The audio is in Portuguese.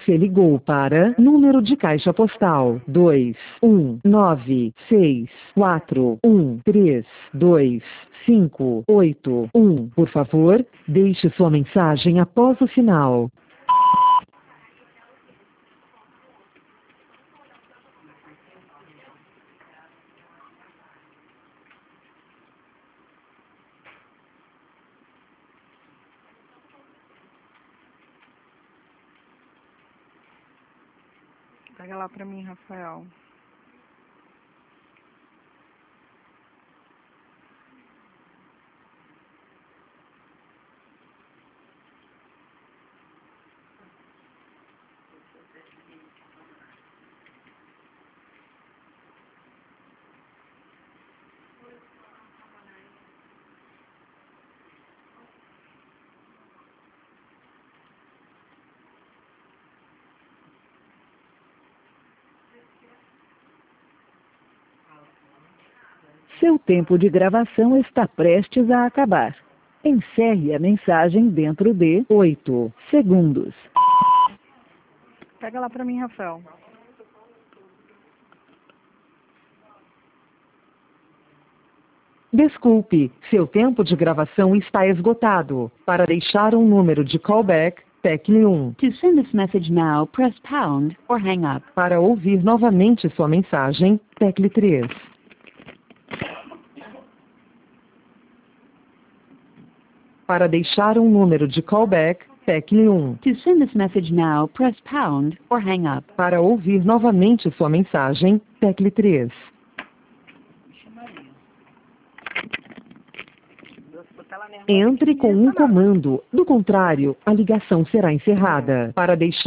Você ligou para número de caixa postal 21964132581. Por favor, deixe sua mensagem após o sinal. Pega lá pra mim, Rafael. Seu tempo de gravação está prestes a acabar. Encerre a mensagem dentro de 8 segundos. Pega lá pra mim, Rafael. Desculpe, seu tempo de gravação está esgotado. Para deixar um número de callback, tecle 1. To send this message now, press pound or hang up. Para ouvir novamente sua mensagem, tecle 3. Para deixar um número de callback, tecle 1. To send this message now, press pound or hang up. Para ouvir novamente sua mensagem, tecle 3. Entre com um comando, do contrário, a ligação será encerrada. Para deixar